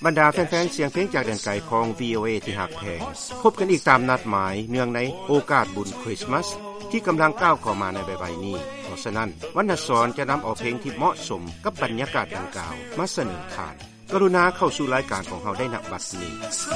บรรดาแฟนๆเสียงเพลงจากแดนไกลของ VOA ที่หักแพงพบกันอีกตามนัดหมายเนื่องในโอกาสบุญคริสต์มาสที่กำลังก้าวเข้ามาในใบๆนี้เพราะฉะนั้นวรรณสรจะนำเอาเพลงที่เหมาะสมกับบรรยากาศดังกล่าวมาเสนอทานกรุณาเข้าสู่รายการของเราได้ณบัดนี้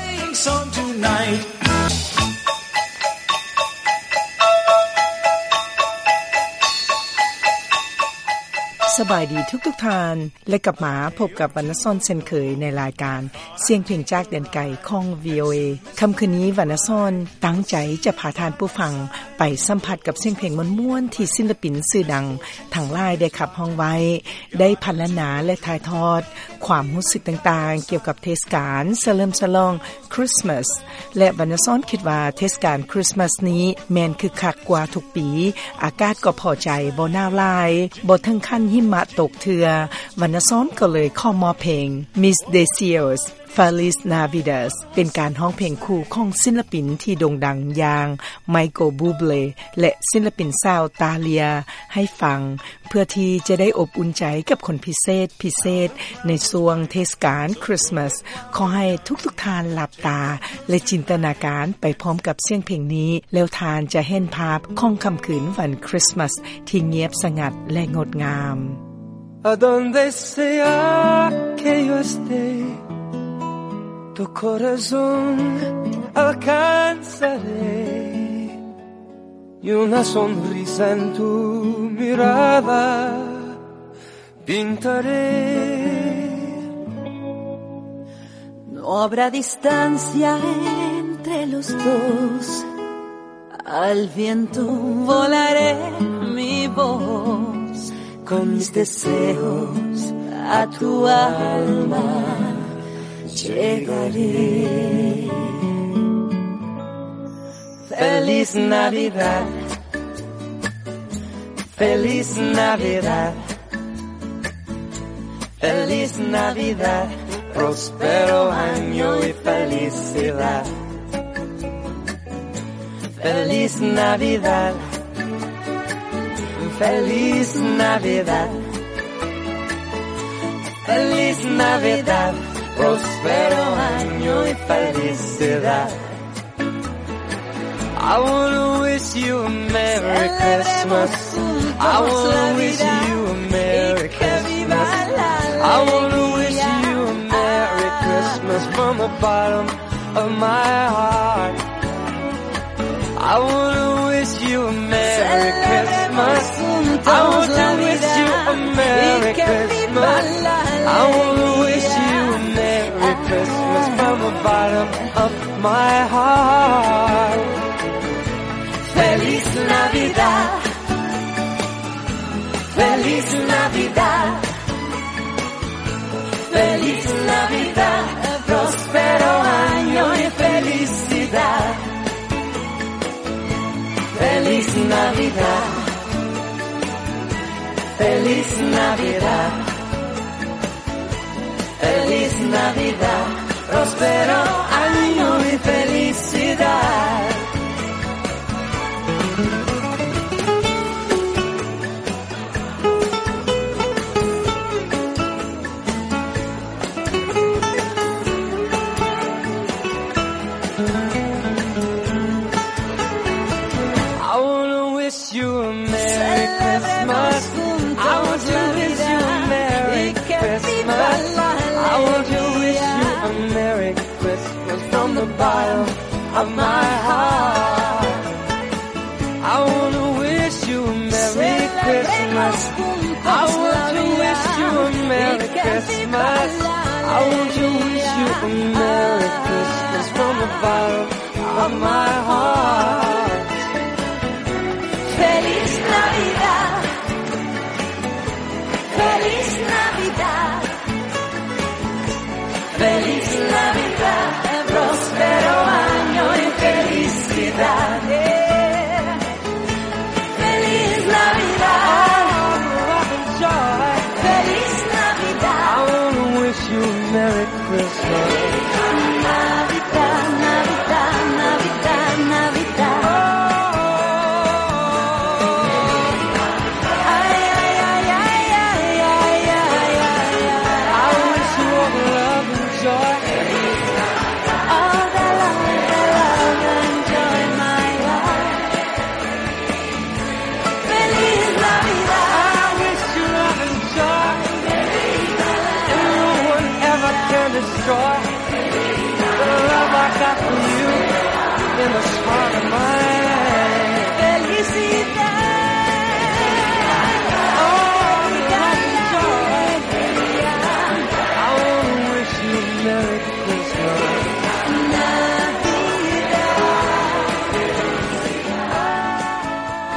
สบายดีทุกท่านและกลับมาพบกับวรรณซ่อนเช่นเคยในรายการเสียงเพลงจากแดนไกลของ VOA ค่ำคืนนี้วรรณซ่อนตั้งใจจะพาท่านผู้ฟังไปสัมผัสกับเสียงเพลงม่วนๆที่ศิลปินชื่อดังทั้งหลายได้ขับห้องไว้ได้พรรณนาและถ่ายทอดความรู้สึกต่างๆเกี่ยวกับเทศกาลเฉลิมฉลองคริสต์มาสและวรรณซ่อนคิดว่าเทศกาลคริสต์มาสนี้แม่นคึกคักกว่าทุกปีอากาศก็พอใจบ่หนาวหลายบ่ถึงขั้นหิมะตกเทือวรรณซ่อนก็เลยขอมอบเพลง Mis Deseos Feliz Navidad เป็นการร้องเพลงคู่ของศิลปินที่โด่งดังอย่างไมเคิลบูเบลและศิลปินชาวตาเลียให้ฟังเพื่อที่จะได้อบอุ่นใจกับคนพิเศษในช่วงเทศกาลคริสต์มาสขอให้ทุกท่านหลับตาและจินตนาการไปพร้อมกับเสียงเพลงนี้แล้วท่านจะเห็นภาพของค่ำคืนวันคริสต์มาสที่เงียบสงัดและงดงาม A donde sea que yo esté tu corazón alcanzaré y una sonrisa en tu mirada pintaré. No habrá distancia entre los dos, al viento volaré mi voz, con mis deseos a tu alma llegaré. Feliz Navidad, Feliz Navidad, Feliz Navidad, próspero año y felicidad. Feliz Navidad, Feliz Navidad, Feliz Navidad, próspero año y felicidad. I wanna wish you a Merry Christmas. I wanna wish you a Merry Christmas. I wanna wish you a Merry Christmas from the bottom of my heart. I wanna wish you a Merry Christmas. I wanna wish you a Merry Christmas. I wanna wish you a Merry Christmas from the bottom of my heart. Feliz Navidad, Feliz Navidad, Feliz Navidad, próspero año y felicidad. Feliz Navidad, Feliz Navidad, Feliz Navidad, próspero año y felicidad. Of my heart, I wanna wish you a Merry Christmas. I want to wish you a Merry Christmas. I want to wish you a Merry Christmas from the bottom of my heart. Feliz Navidad, Feliz Navidad, Feliz Navidad, próspero año y felicidad. Feliz Navidad, Feliz Navidad. I wanna wish you a Merry Christmas. Navidad, Navidad, Navidad, Navidad.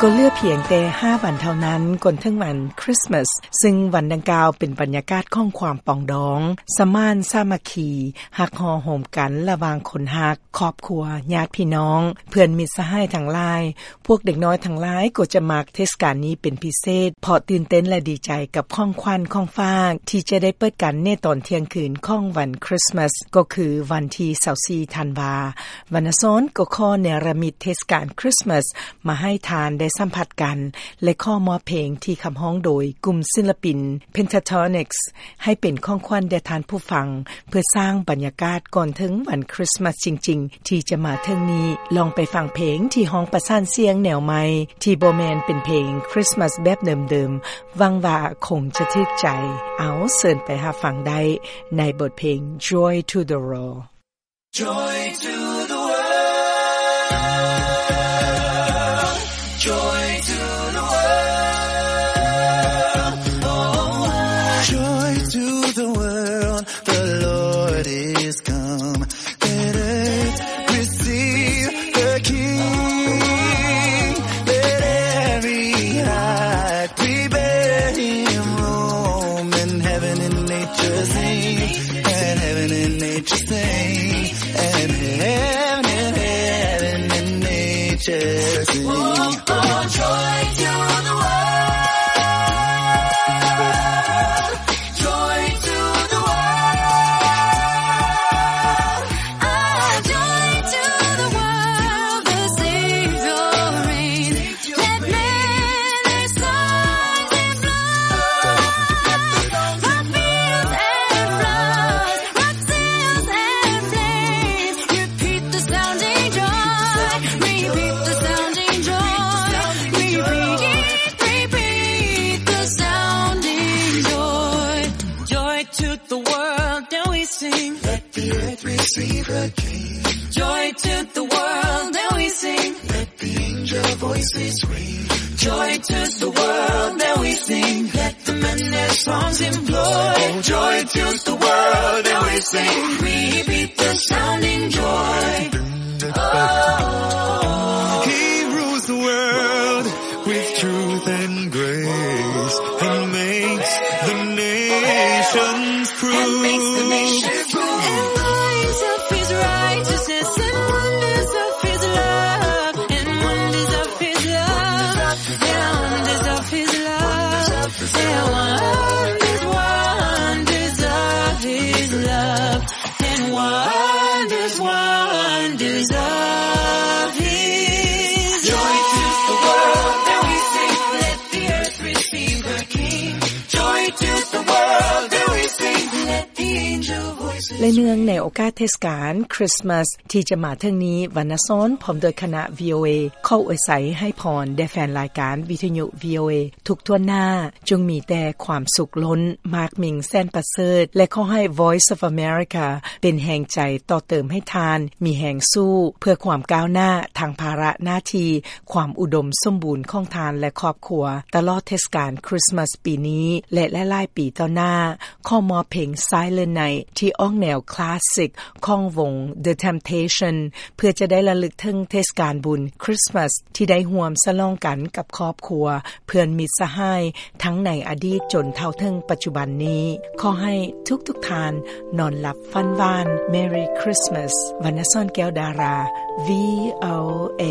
ก็เหลือเพียงแต่5วันเท่านั้นก่อนถึงวันคริสต์มาสซึ่งวันดังกล่าวเป็นบรรยากาศของความปองดองสมานสามัคคีฮักฮอโฮมกันระหว่างคนฮักครอบครัวญาติพี่น้องเพื่อนมิตรสหายทั้งหลายพวกเด็กน้อยทั้งหลายก็จะมักเทศกาลนี้เป็นพิเศษเพราะตื่นเต้นและดีใจกับของขวัญของฝากที่จะได้เปิดกันในตอนเที่ยงคืนของวันคริสต์มาสก็คือวันที่24ธันวาคมวันซ้อนก็ขอเนรมิตเทศกาลคริสต์มาสมาให้ทานได้สัมผัสกันและข้อมอบเพลงที่คำฮ้องโดยกลุ่มศิลปิน Pentatonix ให้เป็นของขวัญแด่ท่านผู้ฟังเพื่อสร้างบรรยากาศก่อนถึงวันคริสต์มาสจริงๆที่จะมาถึงนี้ลองไปฟังเพลงที่ฮ้องประสานเสียงแนวใหม่ที่บ่แม่นเป็นเพลงคริสต์มาสแบบเดิมๆหวังว่าคงจะถูกใจเอาเชิญไปหาฟังได้ในบทเพลง Joy to the World Joy to the world Joy to the world oh Joy to the world the Lord is come let earth receive the King let every heart prepare him roam and heaven and nature sing and heaven and nature sing and heaven and nature sing oh, joy to the world joy to the world Ah, joy to the world, the Savior reigns. Let men their songs in blood, rock fields and floods, rock sails and flames. Repeat the sounding joy, repeat the sounding joy, repeat the sounding joy. joy to the world and we sing Let the earth receive her King. joy to the world and we sing Let the angel voices ring. joy to the world and we sing let the men their songs employ joy to the world and we sing repeat the sounding joy oh He rules the world with truth and grace and makes the nations prove. And wonders of His righteousness and wonders of His love and wonders of His love and wonders of His love and wonders of His love and wonders of His joy to the world and we sing let the earth receive her King joy to the world and we sing let the angel voices และเนื่องในโอกาสเทศกาลคริสต์มาสที่จะมาถึงนี้วันนซ้อนพร้อมโดยคณะ VOA เข้าอวยใสให้พรแด่แฟนรายการวิทยุ VOA ทุกทั่วหน้าจงมีแต่ความสุขล้นมากมิ่งแสนประเสริฐและขอให้ Voice of America เป็นแห่งใจต่อเติมให้ทานมีแห่งสู้เพื่อความก้าวหน้าทางภาระหน้าที่ความอุดมสมบูรณ์ของทานและครอบครัวตลอดเทศกาลคริสต์มาสปีนี้และหลายๆปีต่อหน้าขอมอบเพลง Silent Night ที่ออกแนวคลาสสิกของวง The Temptation เพื่อจะได้ระลึกถึงเทศกาลบุญคริสต์มาสที่ได้ร่วมฉลองกันกับครอบครัวเพื่อนมิตรสหายทั้งในอดีตจนเท่าถึงปัจจุบันนี้ขอให้ทุกทานนอนหลับฝันหวาน Merry Christmas วรรณซ่อนแก้วดารา VOA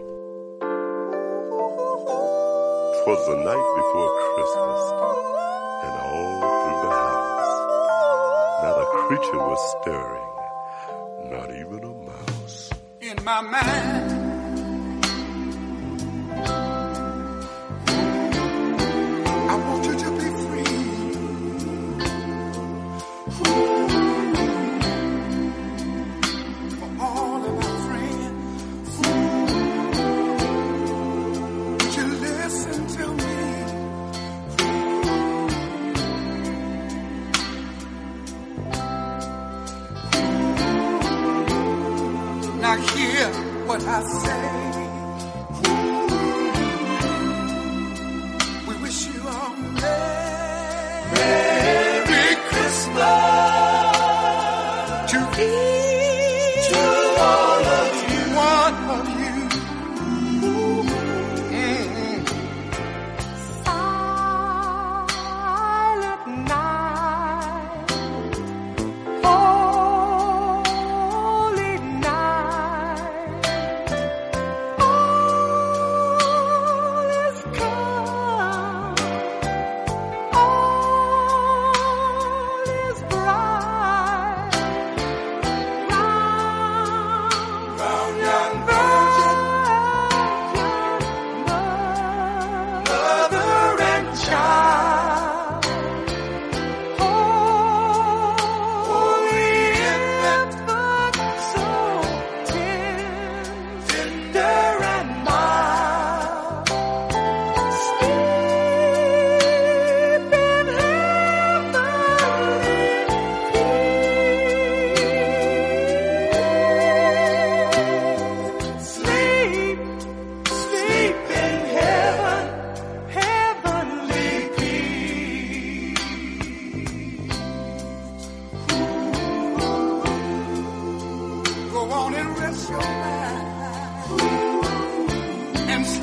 Twas the night before Christmas, and all through the house, not a creature was stirring, not even a mouse. In my mind, I want you to be free. For all of my friends, would you listen to me? Now hear what I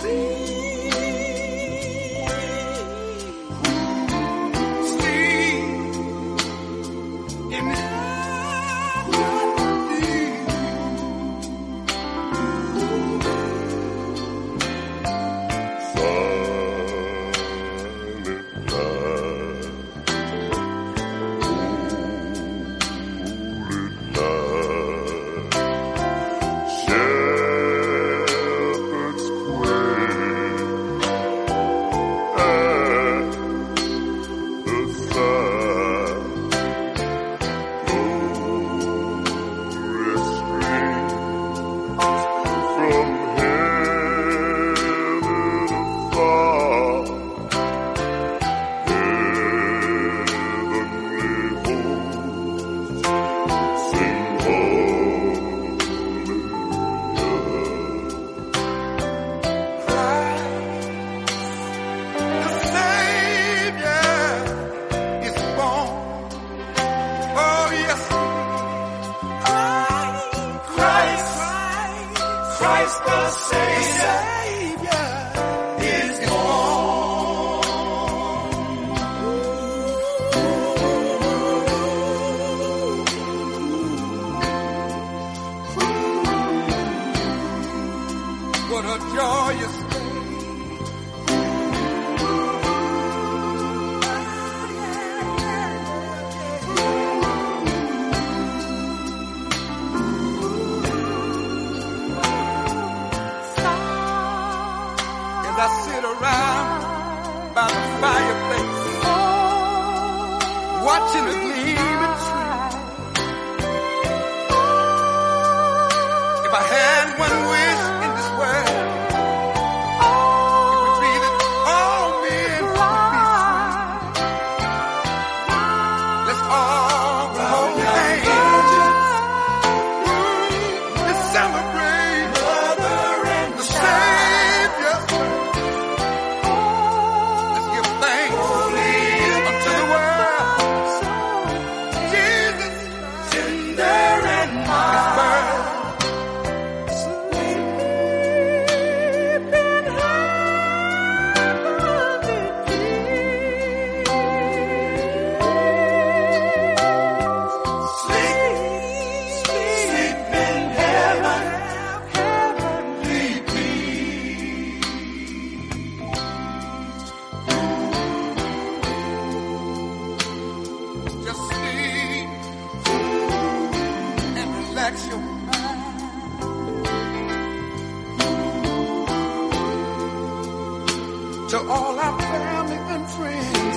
To all our family and friends,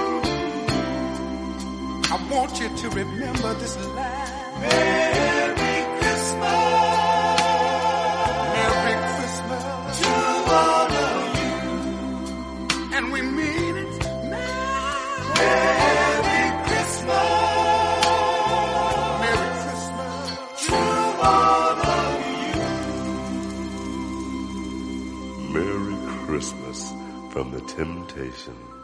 I want you to remember this line. Merry Christmas. Merry Christmas to all of you. And we mean it. Merry Christmas. Merry Christmas to all of you. Merry Christmas from the Temptations.